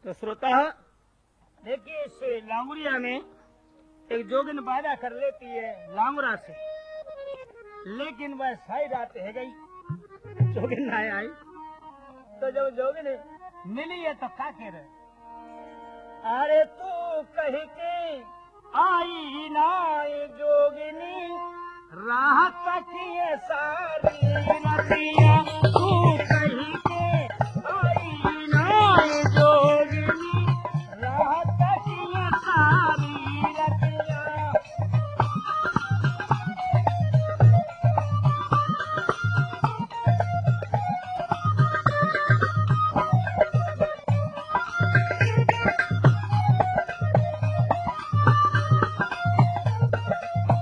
तो श्रोता देखिए, इस लांगुरिया में एक जोगिन वादा कर लेती है लांगुरा से, लेकिन वह सारी रात है गई, जोगिन ना आई। तो जब जोगिन मिली है तो क्या कह रहे, अरे तू कही के आई ना जोगिनी, राह तकिए सारी रतिया, तू कही के आई ना जोगिनी, राह तकिए सारी रतिया।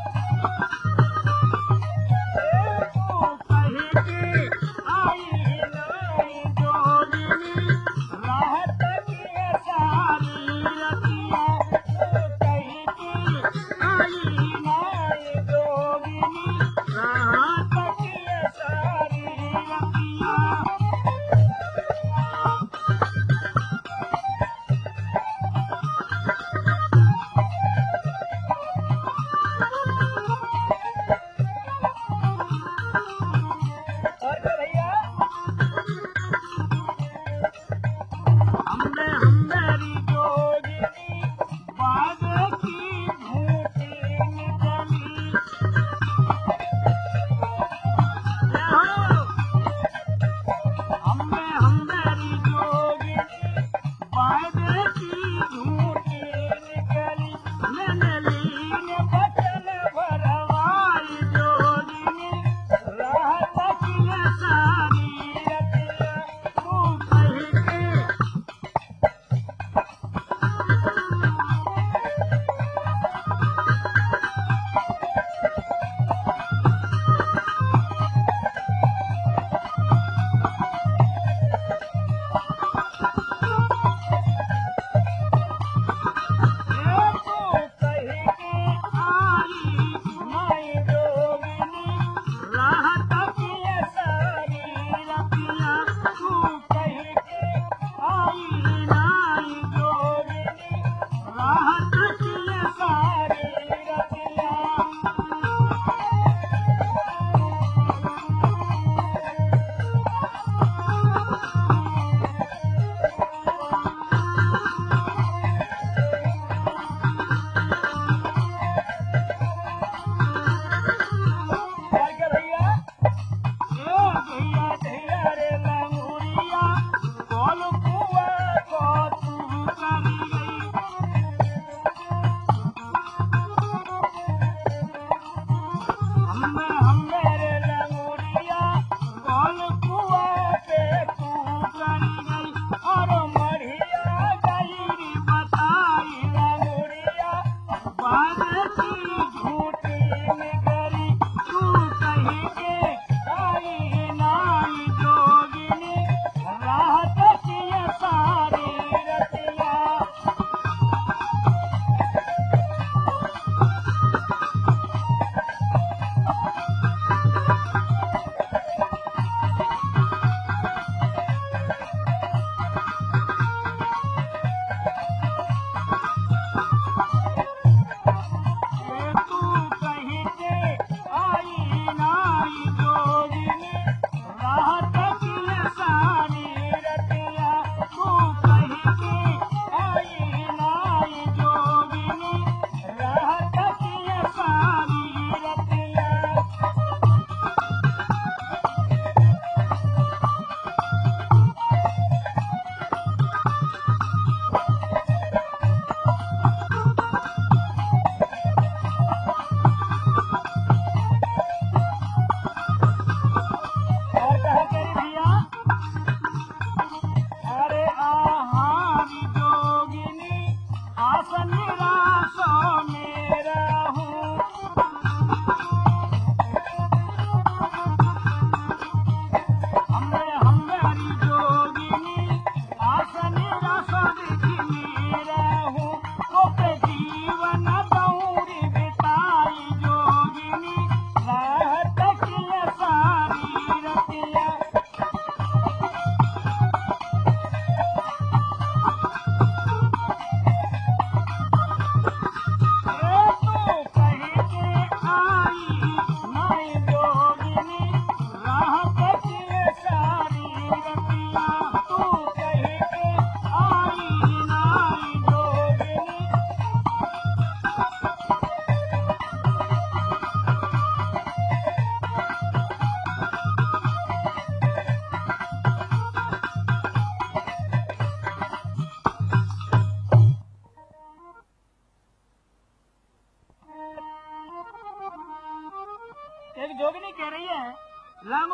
आई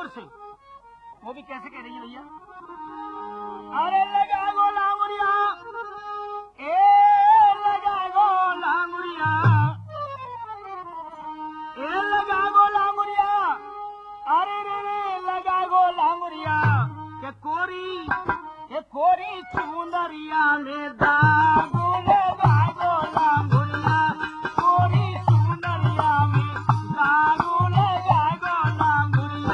से। वो भी कैसे कह रही है भैया? अरे लगा गो लांगुरिया, ए लगा गो लांगुरिया, ए लगा गो लांगुरिया, अरे रे रे लगा गो लांगुरिया, के कोरी चुंदरिया में दागो लगा गो लांगुरिया, कोरी चुंदरिया में दागो लगा गो लांगुरिया।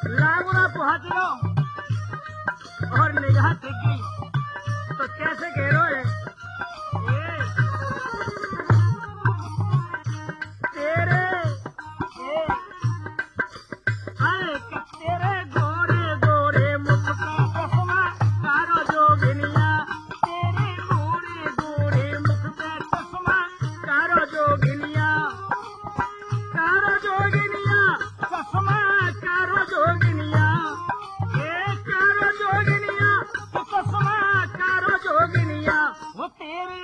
लागुरा पहुंच लो और निगाह टिक गई तो कैसे कह रहे हो तेरे तेरे गोरे गोरे मुख पे चश्मा कारो जोगिनिया तेरे गोरे गोरे मुख पे चश्मा कारो जोगिनिया चश्मा कारो जोगिनिया कारो जोगिनिया चश्मा कारो जोगिनिया वो तेरे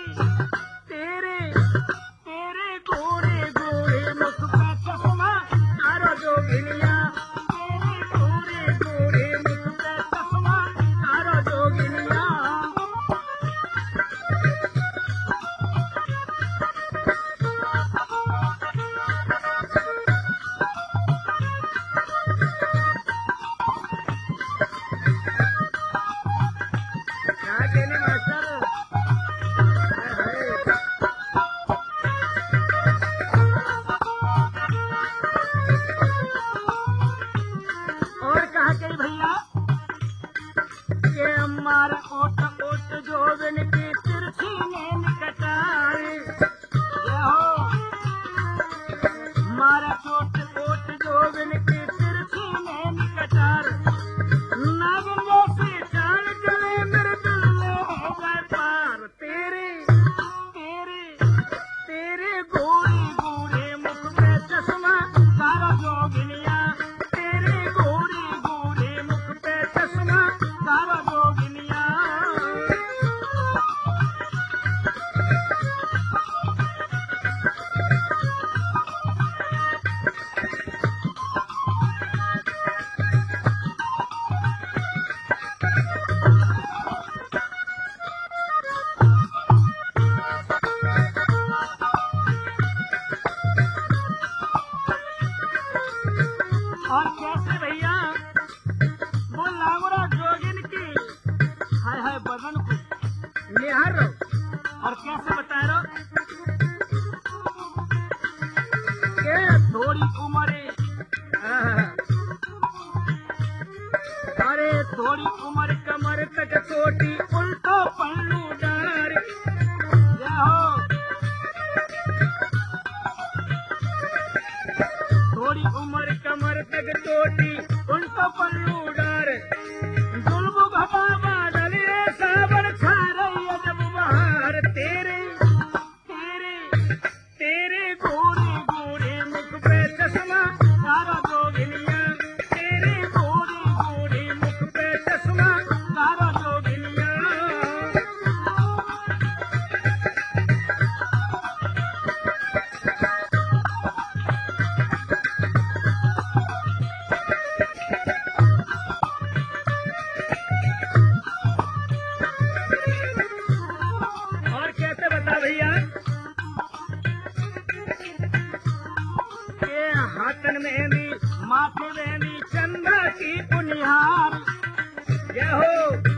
गोरे गोरे मुख पे चश्मा कारो जोगिनिया तेरे गोरे गोरे मुख पे चश्मा कारो जोगिनिया क्या कहने मास्टर और कहा कि भैया ये हमारा ओट ओट जोबन की तिरछी नैन कटारी ये हो हमारा ओट ओट जोबन की तिरछी नैन कटार नागिन जैसी चाल चले मेरे दिल में हो जाए पार तेरे गोरे गोरे मुख पे चश्मा कारो जोगिनिया तेरे गोरे गोरे मुख पे चश्मा कारो जोगिनिया और कैसे भैया वो लागुरा जोगिन की हाय हाय बदन को निहार रहो और कैसे बता रहो के थोड़ी उम्र अरे थोड़ी उम्र कमर तक छोटी उल्टो पल्लू डार हो थोड़ी उम्र कमर तक चोटी उल्टो पल्लू डार जुल्म घटा बादल ये सावन छा रही है जब बहार तेरे गोरे गोरे मुख पे चश्मा कारो जोगिनिया तेरे गोरे गोरे मुख पे चश्मा कारो जोगिनिया और कैसे बता भैया के हाथन में भी माथे में भी चंदा की पुनिहार ये हो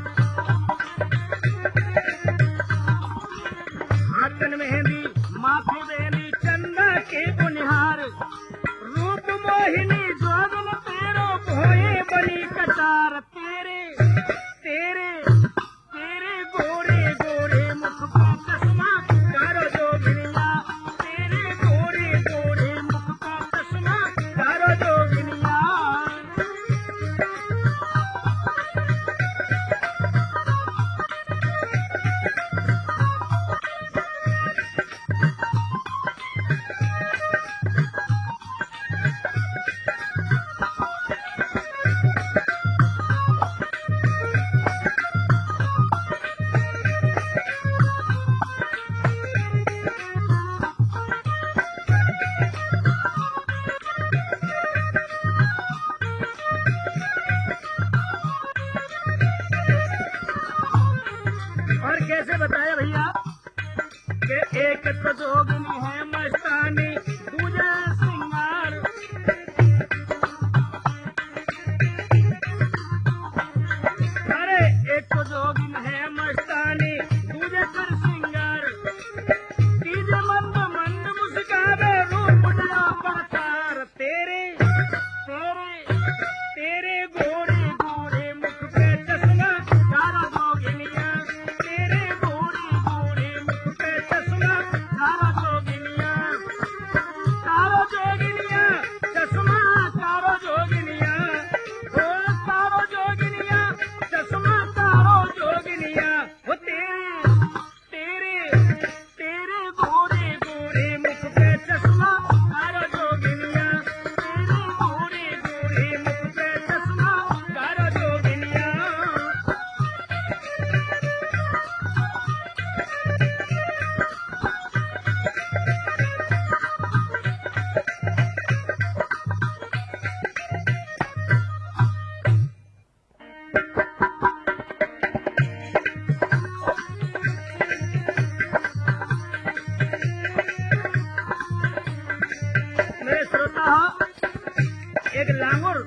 हाथन में भी माथे में भी चंदा की पुनिहार रूप मोहिनी जोगन तेरो भोए बनी कटार तेरे गोरे गोरे मुख पे चश्मा कारो जोगिनिया तेरे गोरे गोरे मुख पे चश्मा कारो जोगिनिया एक लांगुर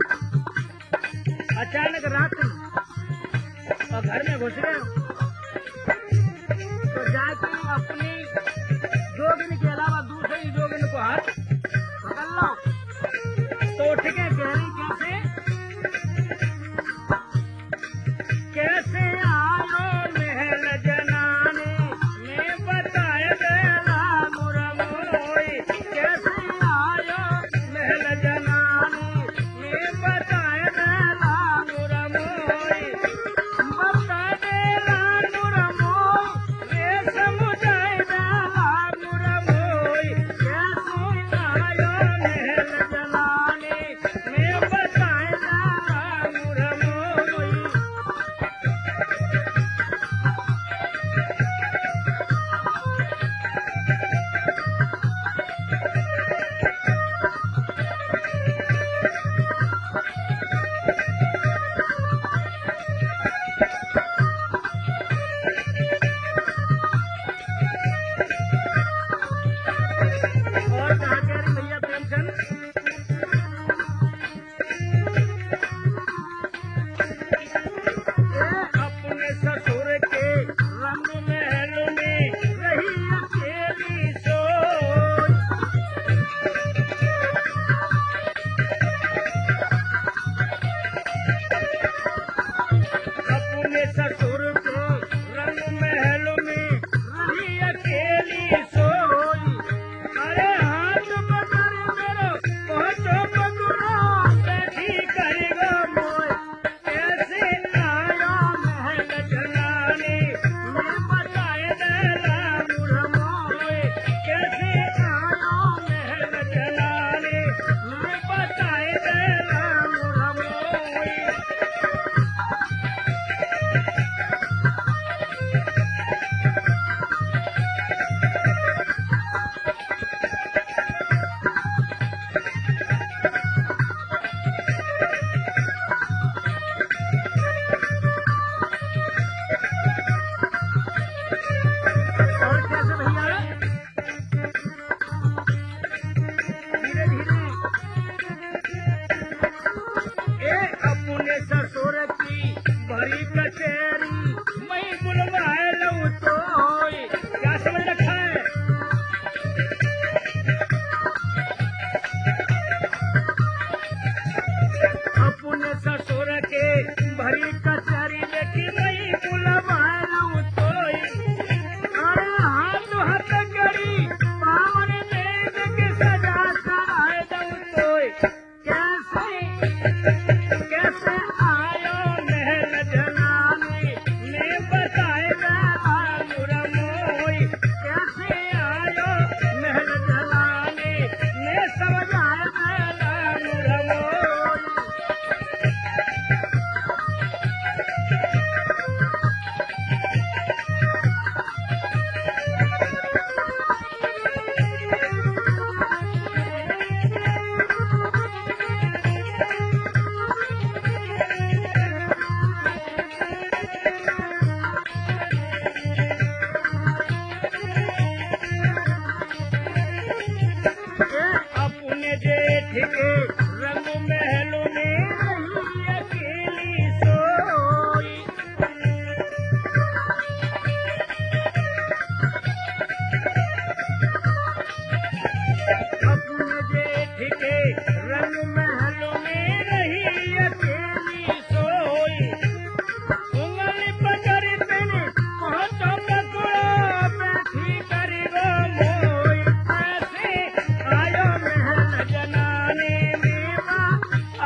अचानक रात में और घर में घुस गए तो जाके अपनी जोगिन के अलावा दूसरी जोगिन को हाथ पकड़ लो तो उठ के कह रही कैसे आयो महल जनाने मैं बताए देला मुरमोई कैसे आयो महल जनाने मैं बताए देला मुरमोई बता देला मुरमोई वे समुझाए देला मुरमोई कैसे आयो महल जनाने मैं बताए देला मुरमोई और कहा कह रही भैया प्रेमचंद अपने ससुर के रंग महल में रही अकेली सोच अपने ससुर के रंग महल में रही अकेली सोई अरे हाथ पकड़ मेरो पहुंचो पकड़ो बैठी करेगा मोय कैसे आयो महल जनाने मैं बताए देला मुरमोय कैसे आयो महल जनाने मैं बताए देला मुरमोय और कैसे भैया धीरे धीरे अपने ससुर की बड़ी कचेरी मैं बुलवाए लूं तो क्या समझ रखा है अपने ससुर के भरी कचेरी लेकिन मैं बुलवाए लूं तो अरे हाथ हाथ करी पावन देव के सजा कराए दऊं तो कैसे आयो महल जनाने मैं बताए देला मुरमोई कैसे आयो महल जनाने मैं समझाए देला मुरमोई अपने जेठ के रंग महल में रही अकेली सोई अपने जेठ के रंग महल में रही अकेली सोई उंगली पकड़ तेने पहुंचो पकड़ो बैठी करी गो मोई कैसे आयो महल जनाने मेवा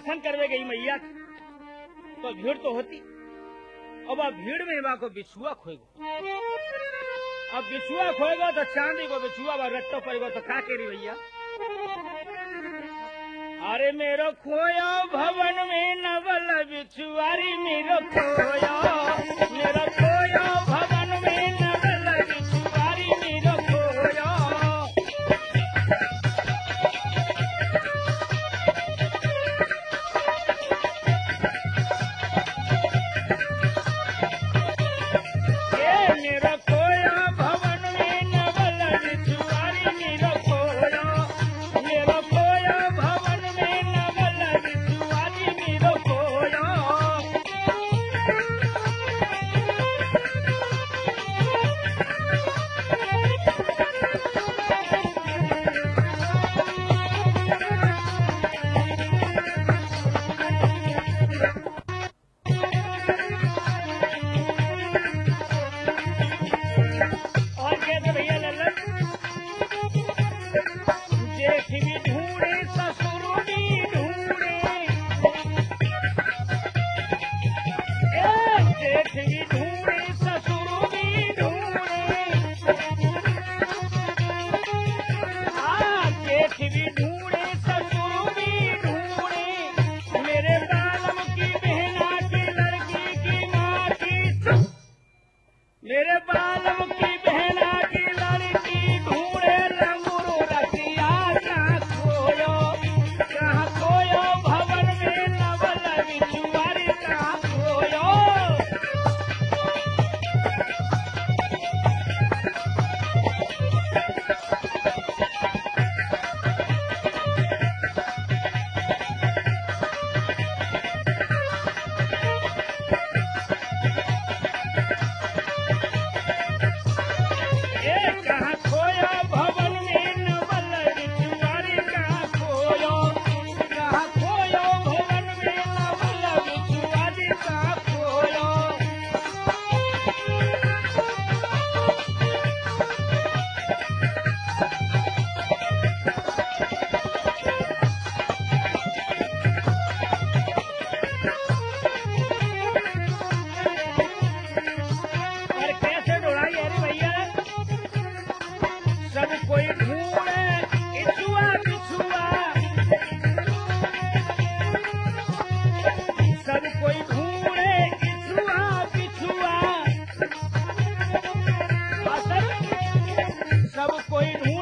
दर्शन करवे गई मैया तो भीड़ तो होती। अब भीड़ में बा को बिछुआ खोएगो। अब बिछुआ खोएगा तो चांदी को बिछुआ बा रट्टो पड़ेगा तो का केरी भैया। अरे मेरो खोया भवन में नवल बिछुआरी मेरो खोया, मेरो खोया भवन में नवल बिछुआरी मेरो खोया। सब कोई